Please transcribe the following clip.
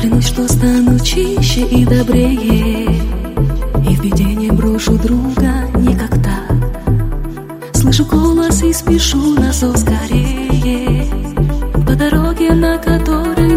Клянусь, что стану чище и добрее, и в беде не брошу друга никогда. Слышу голос и спешу на зов скорее, по дороге, на которой